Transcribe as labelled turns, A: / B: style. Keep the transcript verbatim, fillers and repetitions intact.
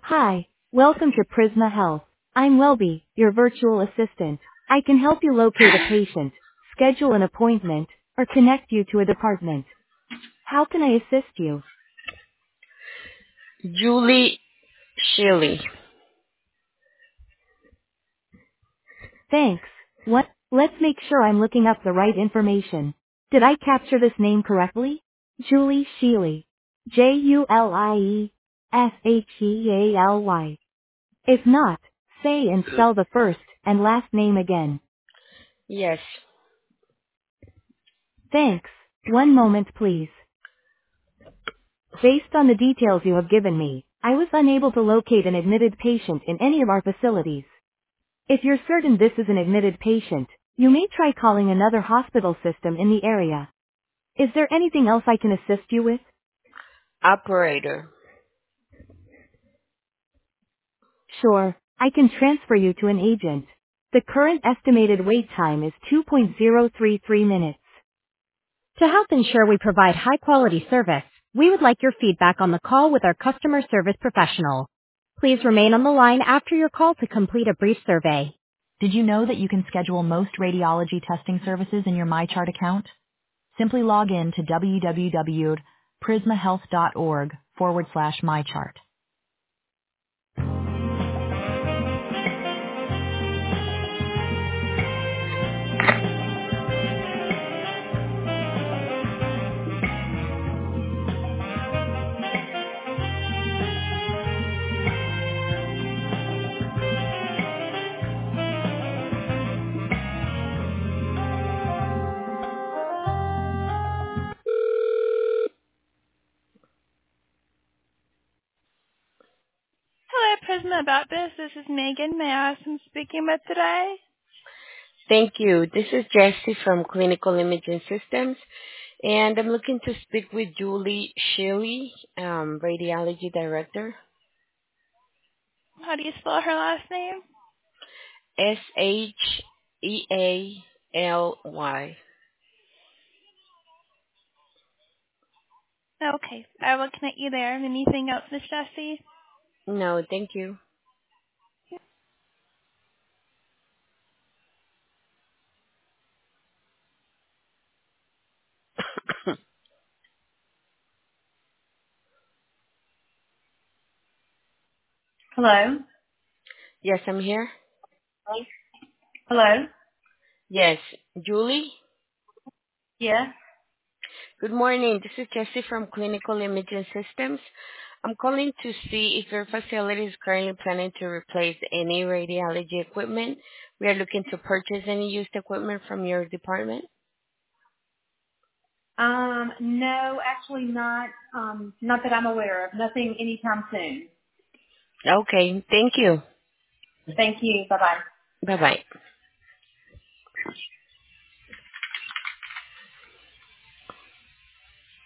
A: Hi, welcome to Prisma Health. I'm Welby, your virtual assistant. I can help you locate a patient, schedule an appointment, or connect you to a department. How can I assist you?
B: Julie Shelley.
A: Thanks. What? Let's make sure I'm looking up the right information. Did I capture this name correctly? Julie Shealy. J U L I E S H E A L Y. If not, say and spell the first and last name again.
B: Yes.
A: Thanks. One moment please. Based on the details you have given me, I was unable to locate an admitted patient in any of our facilities. If you're certain this is an admitted patient, you may try calling another hospital system in the area. Is there anything else I can assist you with?
B: Operator.
A: Sure, I can transfer you to an agent. The current estimated wait time is two point zero three three minutes. To help ensure we provide high quality service, we would like your feedback on the call with our customer service professional. Please remain on the line after your call to complete a brief survey. Did you know that you can schedule most radiology testing services in your MyChart account? Simply log in to www.prismahealth.org forward slash MyChart.
C: Hello, Prisma about this. This is Megan. May I ask who I'm speaking with today?
B: Thank you. This is Jessie from Clinical Imaging Systems, and I'm looking to speak with Julie Shelley, um, Radiology Director.
C: How do you spell her last name?
B: S H E A L Y.
C: Okay, I will connect you there. Anything else, Miss Jessie?
B: No, thank you.
D: Hello?
B: Yes, I'm here.
D: Hello?
B: Yes, Julie.
D: Yes?
B: Good morning. This is Jessie from Clinical Imaging Systems. I'm calling to see if your facility is currently planning to replace any radiology equipment. We are looking to purchase any used equipment from your department.
D: Um, no, actually not, um, not that I'm aware of. Nothing anytime soon.
B: Okay, thank you.
D: Thank you. Bye-bye.
B: Bye-bye.